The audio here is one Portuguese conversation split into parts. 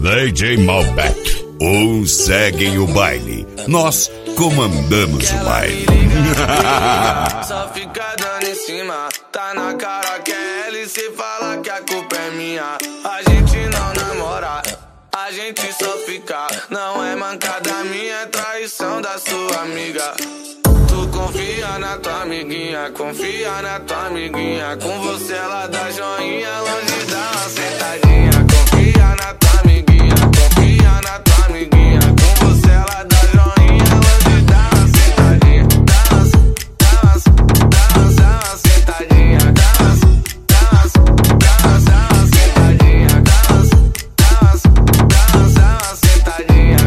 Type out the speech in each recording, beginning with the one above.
DJ Malbec. Uns seguem o baile, nós comandamos o baile. Só fica dando em cima, tá na cara que é ela e cê fala que a culpa é minha. A gente não namora, a gente só fica. Não é mancada minha, é traição da sua amiga. Tu confia na tua amiguinha, confia na tua amiguinha. Com você ela dá joinha, longe dá uma sentadinha. Confia na tua amiguinha, confia na tua amiguinha. Com você ela dá joinha, longe dá uma sentadinha. Dá uma sentadinha. Dá uma sentadinha. Dá uma sentadinha.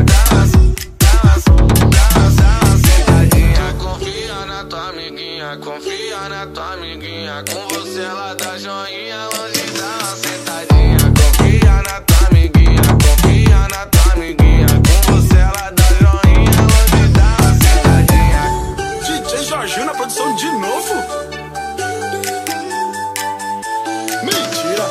Confia na tua amiguinha, com você ela dá joinha, longe dá uma sentadinha. Confia na tua amiguinha, confia na tua amiguinha, com você ela dá joinha, longe dá uma sentadinha. DJ Jorginho na produção de novo? Mentira!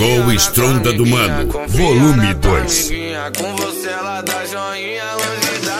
Estronda do Mano, volume 2. Com você ela dá joinha, longe dá